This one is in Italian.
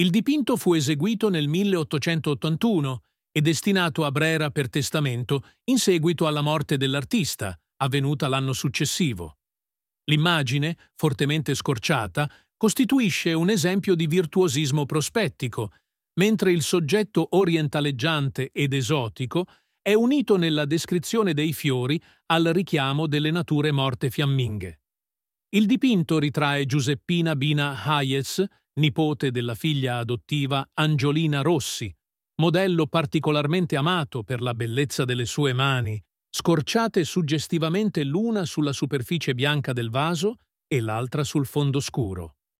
Il dipinto fu eseguito nel 1881 e destinato a Brera per testamento in seguito alla morte dell'artista, avvenuta l'anno successivo. L'immagine, fortemente scorciata, costituisce un esempio di virtuosismo prospettico, mentre il soggetto orientaleggiante ed esotico è unito nella descrizione dei fiori al richiamo delle nature morte fiamminghe. Il dipinto ritrae Giuseppina Bina Hayez, nipote della figlia adottiva Angiolina Rossi, modello particolarmente amato per la bellezza delle sue mani, scorciate suggestivamente l'una sulla superficie bianca del vaso e l'altra sul fondo scuro.